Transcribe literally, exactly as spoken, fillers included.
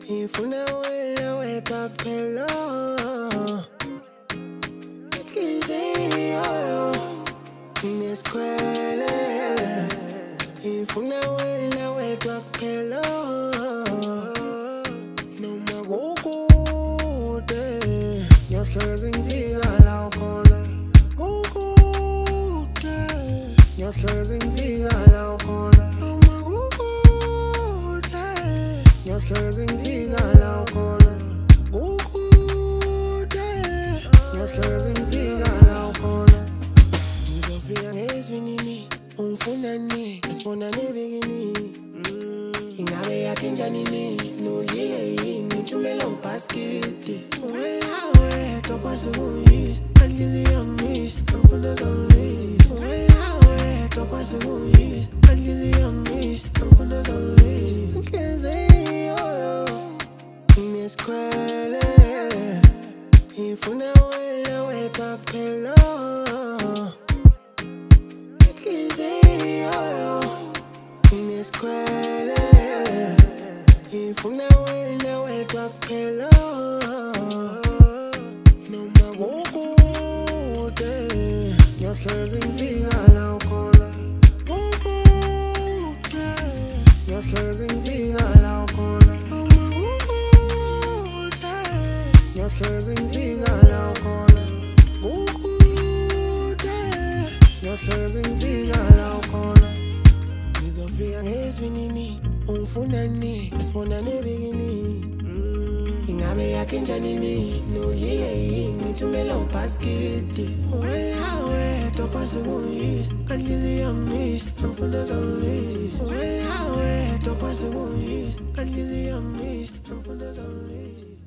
ngifuna wena wedwa kuphela inhliziyo inesikhwele ngifuna wena wedwa kuphela noma kukude ngiyohlezi ngifika la ukhona kukude ngiyohlezi ngifika la ukhona noma kukude ngiyohlezi ngifika la ukhona kukude ngiyohlezi ngifika la ukhona ngizofika ngezivinini ungifunani esibonane ebikini ingabe yakhe njani nini nodlile yini thumela ubhasketi wena wedwa kwazi ukuyisa anhliziyo yamisha angifuna zolwisa wena wedwa kwazi ukuyisa anhliziyo yamisha angifuna zolwisa inhliziyo inesikhwele ngifuna wena wedwa kuphela inesikhwele ngifuna wena wedwa kuphela noma kukude ngiyohlezi ngifika la ukhona kukude ngiyohlezi ngifika la ukhona noma kukude ngiyohlezi ngifika la ukhona kukude ngiyohlezi ngifika la ukhona ngizofika ngezivinini ungifunani esibonane ebikini ingabe yakhe njani nini nodlile yini thumela ubhasketi wena wedwa kwazi ukuyisa anhliziyo yamisha angifuna zolwisa wena wedwa kwazi ukuyisa anhliziyo yamisha angifuna zolwisa